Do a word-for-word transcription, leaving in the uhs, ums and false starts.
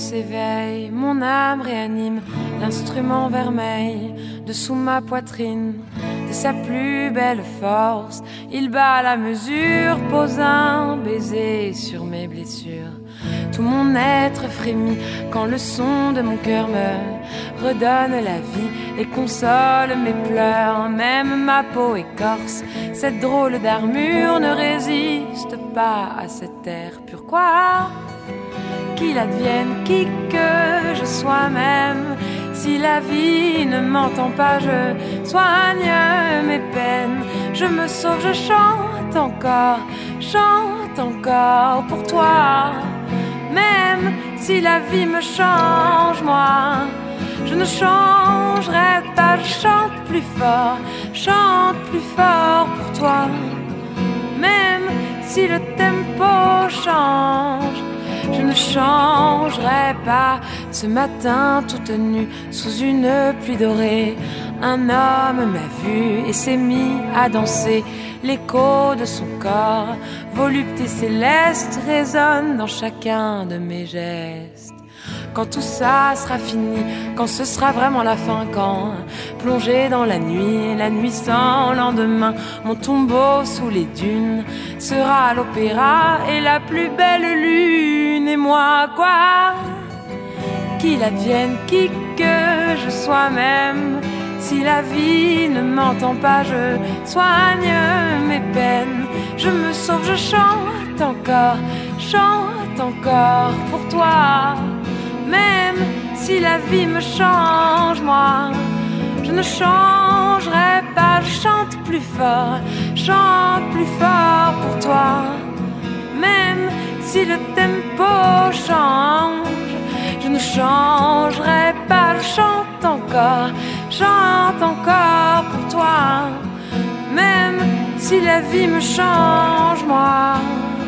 s'éveille, mon âme réanime l'instrument vermeil dessous ma poitrine. De sa plus belle force, il bat la mesure, pose un baiser sur mes blessures. Tout mon être frémit quand le son de mon cœur me redonne la vie et console mes pleurs. Même ma peau écorce, cette drôle d'armure ne résiste pas à cet air pur. Quoi qu'il advienne, qui que je sois même, si la vie ne m'entend pas, je soigne mes peines. Je me sauve, je chante encore, chante encore pour toi. Même si la vie me change, moi, je ne changerai pas. Je chante plus fort, chante plus fort pour toi. Même si le tempo change, je ne changerai pas. Ce matin, toute nue, sous une pluie dorée, un homme m'a vu et s'est mis à danser. L'écho de son corps, volupté céleste, résonne dans chacun de mes gestes. Quand tout ça sera fini, quand ce sera vraiment la fin, quand plongé dans la nuit, la nuit sans lendemain, mon tombeau sous les dunes sera l'opéra et la plus belle lune. Et moi, quoi qu'il advienne, qui que je sois même, si la vie ne m'entend pas, je soigne mes peines. Je me sauve, je chante encore, chante encore pour toi. Même si la vie me change, moi, je ne changerai pas. Je chante plus fort, chante plus fort pour toi. Même si le tempo change, je ne changerai pas. Je chante encore, chante encore pour toi. Même si la vie me change, moi,